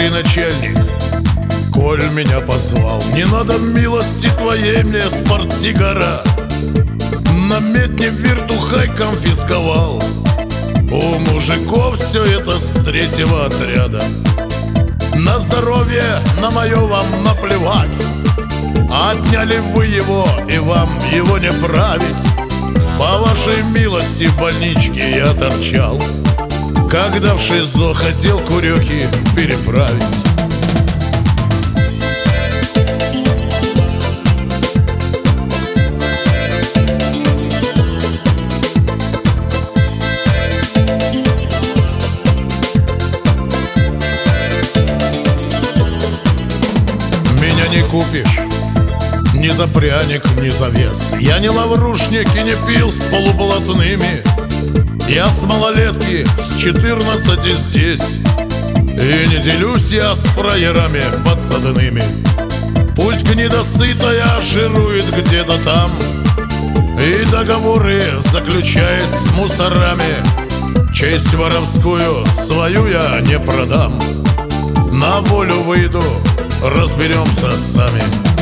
ты, начальник, коль меня позвал, не надо милости твоей мне, спортсигара. На медне вертухай конфисковал. У мужиков все это с третьего отряда. На здоровье на мое вам наплевать. Отняли вы его, и вам его не править. По вашей милости в больничке я торчал, когда в ШИЗО хотел курехи переправить. Меня не купишь ни за пряник, ни за вес. Я не лаврушник и не пил с полублатными. Я с малолетки, с 14 здесь. И не делюсь я с фраерами подсадными. Пусть гнидосытая жирует где-то там и договоры заключает с мусорами. Честь воровскую свою я не продам. На волю выйду, разберемся сами.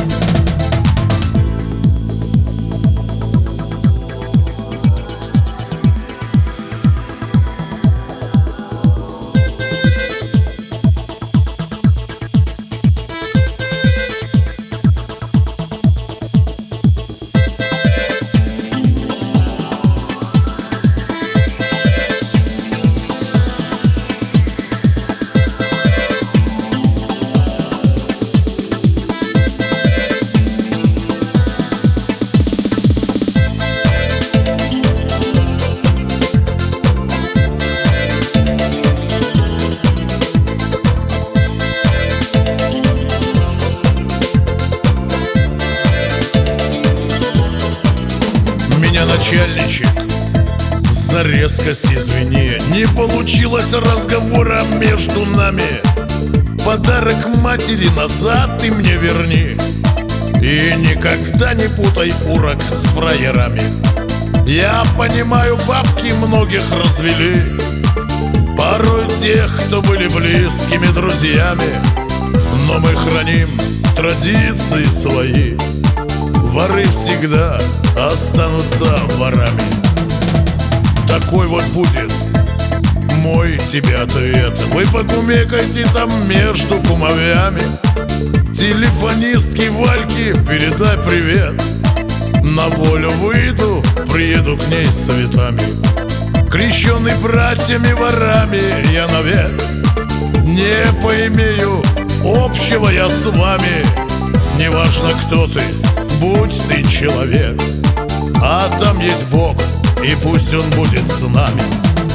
Начальничек, за резкость извини, не получилось разговора между нами. Подарок матери назад ты мне верни. И никогда не путай урок с фраерами. Я понимаю, бабки многих развели, порой тех, кто были близкими друзьями. Но мы храним традиции свои. Воры всегда останутся ворами. Такой вот будет мой тебе ответ. Вы покумекайте там между кумовями. Телефонистке Вальке передай привет. На волю выйду, приеду к ней с цветами. Крещеный братьями ворами я навек. Не поимею общего я с вами. Неважно, кто ты, будь ты человек, а там есть Бог, и пусть Он будет с нами.